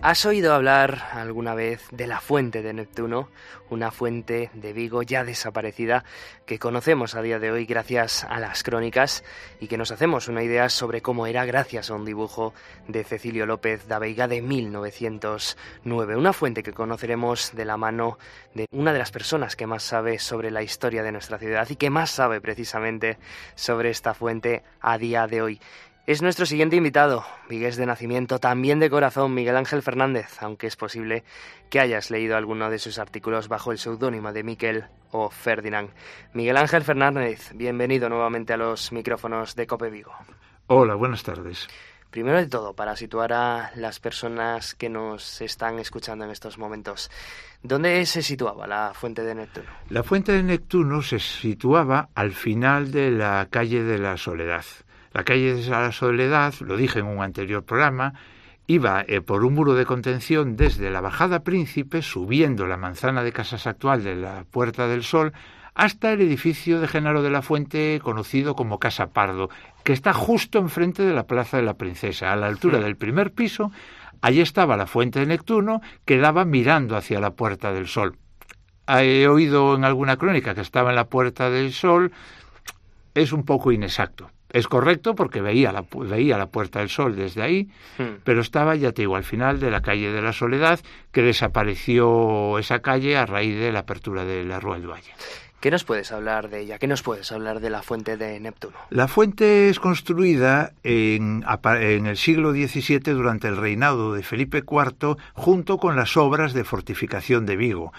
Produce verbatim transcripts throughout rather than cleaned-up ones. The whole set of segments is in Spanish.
¿Has oído hablar alguna vez de la fuente de Neptuno? Una fuente de Vigo ya desaparecida que conocemos a día de hoy gracias a las crónicas y que nos hacemos una idea sobre cómo era gracias a un dibujo de Cecilio López da Veiga de mil novecientos nueve. Una fuente que conoceremos de la mano de una de las personas que más sabe sobre la historia de nuestra ciudad y que más sabe precisamente sobre esta fuente a día de hoy. Es nuestro siguiente invitado, vigués de nacimiento, también de corazón, Miguel Ángel Fernández, aunque es posible que hayas leído alguno de sus artículos bajo el seudónimo de Miquel o Ferdinand. Miguel Ángel Fernández, bienvenido nuevamente a los micrófonos de COPE Vigo. Hola, buenas tardes. Primero de todo, para situar a las personas que nos están escuchando en estos momentos, ¿dónde se situaba la fuente de Neptuno? La fuente de Neptuno se situaba al final de la calle de la Soledad. La calle de la Soledad, lo dije en un anterior programa, iba eh, por un muro de contención desde la Bajada Príncipe, subiendo la manzana de casas actual de la Puerta del Sol, hasta el edificio de Genaro de la Fuente, conocido como Casa Pardo, que está justo enfrente de la Plaza de la Princesa, a la altura del primer piso. Allí estaba la fuente de Neptuno, que daba mirando hacia la Puerta del Sol. He oído en alguna crónica que estaba en la Puerta del Sol. Es un poco inexacto. Es correcto porque veía la, veía la Puerta del Sol desde ahí, hmm. pero estaba, ya te digo, al final de la calle de la Soledad, que desapareció esa calle a raíz de la apertura de la Rúa del Valle. ¿Qué nos puedes hablar de ella? ¿Qué nos puedes hablar de la fuente de Neptuno? La fuente es construida en, en el siglo diecisiete durante el reinado de Felipe cuarto, junto con las obras de fortificación de Vigo.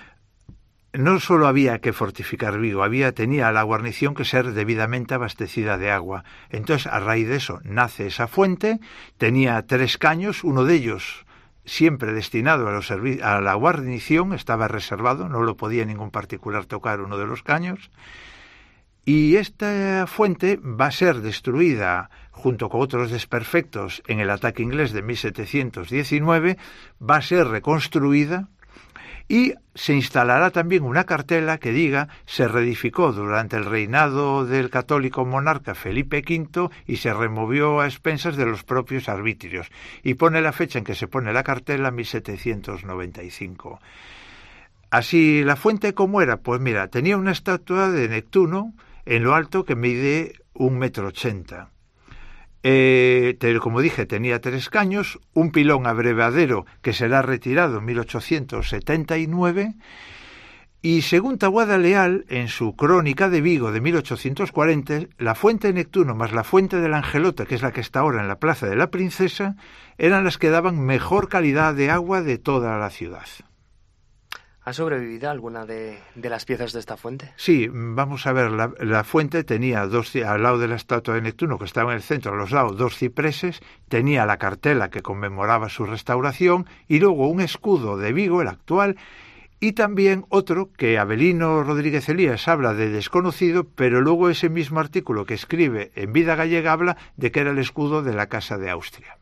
No solo había que fortificar Vigo, había, tenía la guarnición que ser debidamente abastecida de agua. Entonces, a raíz de eso, nace esa fuente, tenía tres caños, uno de ellos siempre destinado a, los servi- a la guarnición, estaba reservado, no lo podía ningún particular tocar uno de los caños, y esta fuente va a ser destruida junto con otros desperfectos en el ataque inglés de mil setecientos diecinueve, va a ser reconstruida, y se instalará también una cartela que diga se reedificó durante el reinado del católico monarca Felipe quinto y se removió a expensas de los propios arbitrios. Y pone la fecha en que se pone la cartela, mil setecientos noventa y cinco. Así, ¿la fuente cómo era? Pues mira, tenía una estatua de Neptuno en lo alto que mide un metro ochenta. Eh, como dije, tenía tres caños, un pilón abrevadero que será retirado en mil ochocientos setenta y nueve, y según Taboada Leal, en su Crónica de Vigo de mil ochocientos cuarenta, la fuente de Neptuno más la fuente de la Angelota, que es la que está ahora en la Plaza de la Princesa, eran las que daban mejor calidad de agua de toda la ciudad. ¿Ha sobrevivido alguna de, de las piezas de esta fuente? Sí, vamos a ver, la, la fuente tenía dos, al lado de la estatua de Neptuno, que estaba en el centro, a los lados dos cipreses, tenía la cartela que conmemoraba su restauración, y luego un escudo de Vigo, el actual, y también otro que Avelino Rodríguez Elías habla de desconocido, pero luego ese mismo artículo que escribe en Vida Gallega habla de que era el escudo de la Casa de Austria.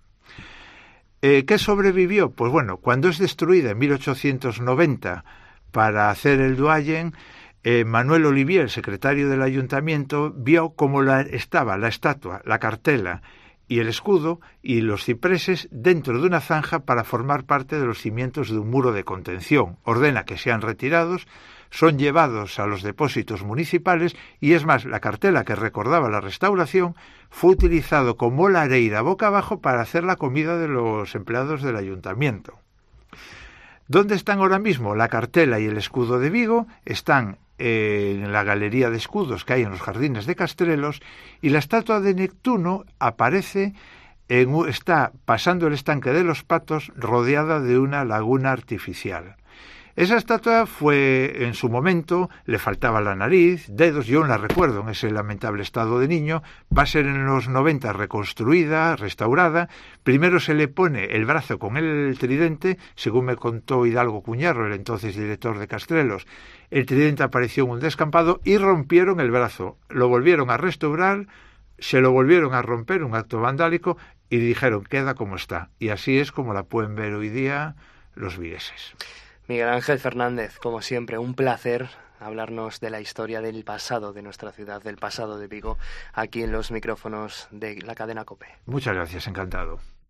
Eh, ¿Qué sobrevivió? Pues bueno, cuando es destruida en mil ochocientos noventa para hacer el Doyen, eh, Manuel Olivier, el secretario del ayuntamiento, vio cómo la, estaba la estatua, la cartela y el escudo y los cipreses dentro de una zanja para formar parte de los cimientos de un muro de contención. Ordena que sean retirados, son llevados a los depósitos municipales y es más, la cartela que recordaba la restauración fue utilizado como lareira boca abajo para hacer la comida de los empleados del ayuntamiento. ¿Dónde están ahora mismo? La cartela y el escudo de Vigo están en la galería de escudos que hay en los jardines de Castrelos, y la estatua de Neptuno aparece en, está pasando el estanque de los Patos rodeada de una laguna artificial. Esa estatua fue, en su momento, le faltaba la nariz, dedos, yo la recuerdo en ese lamentable estado de niño, va a ser en los noventa reconstruida, restaurada. Primero se le pone el brazo con el tridente, según me contó Hidalgo Cuñarro, el entonces director de Castrelos. El tridente apareció en un descampado y rompieron el brazo. Lo volvieron a restaurar, se lo volvieron a romper, un acto vandálico, y dijeron, queda como está. Y así es como la pueden ver hoy día los vigueses. Miguel Ángel Fernández, como siempre, un placer hablarnos de la historia del pasado de nuestra ciudad, del pasado de Vigo, aquí en los micrófonos de la cadena COPE. Muchas gracias, encantado.